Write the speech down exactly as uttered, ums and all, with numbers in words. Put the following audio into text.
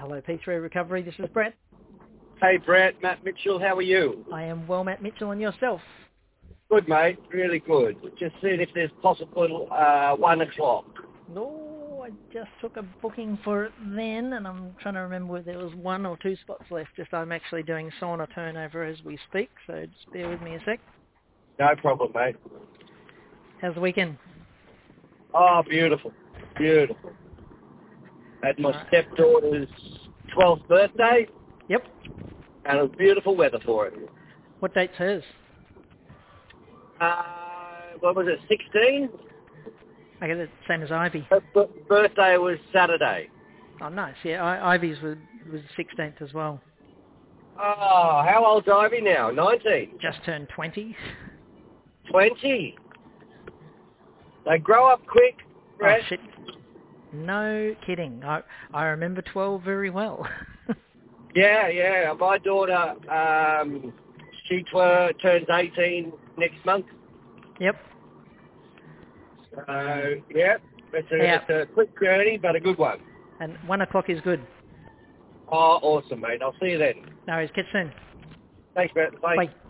Hello, P three Recovery. This is Brett. Hey, Brett. Matt Mitchell, how are you? I am well, Matt Mitchell, and yourself? Good, mate. Really good. Just seeing if there's possible uh, one o'clock. No, I just took a booking for it then, and I'm trying to remember whether there was one or two spots left. Just I'm actually doing sauna turnover as we speak, so just bear with me a sec. No problem, mate. How's the weekend? Oh, beautiful. Beautiful. Had my Right. stepdaughter's twelfth birthday, Yep. and it was beautiful weather for it. What date's hers? Uh, what was it, sixteen? I get it, same as Ivy. Her b- birthday was Saturday. Oh, nice. Yeah, I- Ivy's was was sixteenth as well. Oh, how old's Ivy now? nineteen? Just turned twenty. twenty? They grow up quick, Brett. Oh, shit. No kidding. I I remember twelve very well. Yeah, yeah. My daughter, um, she tw- turns eighteen next month. Yep. So, yeah, it's a, Yeah. it's a quick journey, but a good one. And one o'clock is good. Oh, awesome, mate. I'll see you then. No worries. Catch you soon. Thanks, Brett. Bye. Bye.